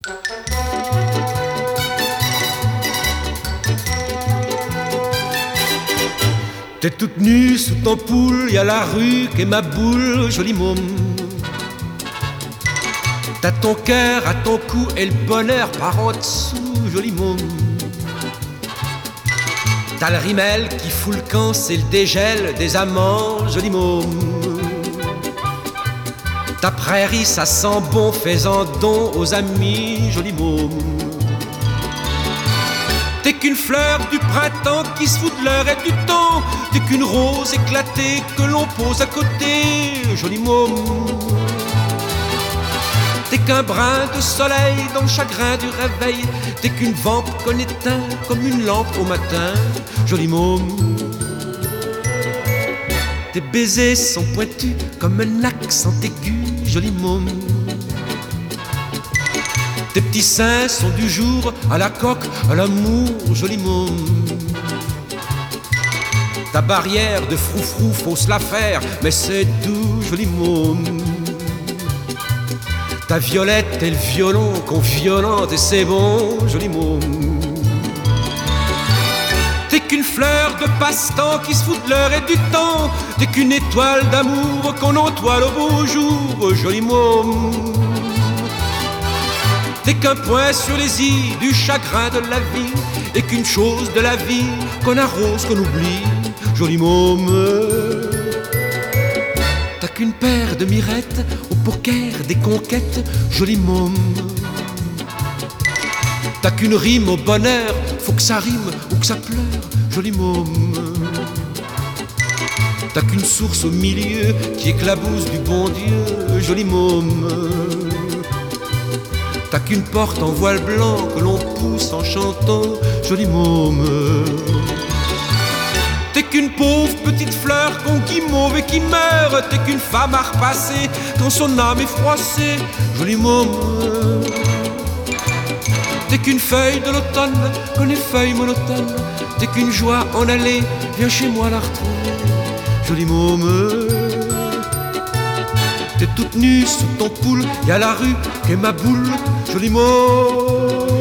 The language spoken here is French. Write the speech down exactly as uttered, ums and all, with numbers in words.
T'es toute nue sous ton poule, y'a la rue qu'est ma boule, jolie môme. T'as ton cœur à ton cou et le bonheur par en dessous, jolie môme. T'as le rimel qui fout le camp, c'est le dégel des amants, jolie môme. Ta prairie, ça sent bon, fais-en don aux amis, jolie môme. T'es qu'une fleur du printemps qui se fout de l'heure et du temps. T'es qu'une rose éclatée que l'on pose à côté, jolie môme. T'es qu'un brin de soleil dans le chagrin du réveil. T'es qu'une vampe qu'on éteint comme une lampe au matin, jolie môme. Tes baisers sont pointus comme un accent aigu, jolie môme. Tes petits seins sont du jour à la coque, à l'amour, jolie môme. Ta barrière de froufrou, faut se la faire, mais c'est doux, jolie môme. Ta violette et le violon qu'on violente et c'est bon, jolie môme. T'es qu'une fleur de passe-temps qui se fout de l'heure et du temps. T'es qu'une étoile d'amour qu'on entoile au beau jour, jolie môme. T'es qu'un point sur les i du chagrin de la vie, et qu'une chose de la vie qu'on arrose, qu'on oublie, jolie môme. T'as qu'une paire de mirettes au poker des conquêtes, jolie môme. T'as qu'une rime au bonheur, faut que ça rime ou que ça pleure, jolie môme. T'as qu'une source au milieu qui éclabousse du bon Dieu, jolie môme. T'as qu'une porte en voile blanc que l'on pousse en chantant, jolie môme. T'es qu'une pauvre petite fleur qu'on guimauve et qui meurt. T'es qu'une femme à repasser quand son âme est froissée, jolie môme. T'es qu'une feuille de l'automne, qu'on est feuille monotone. T'es qu'une joie en allée, viens chez moi la retrouver, jolie môme. T'es toute nue sous ton poule, y'a la rue qu'est ma boule, jolie môme.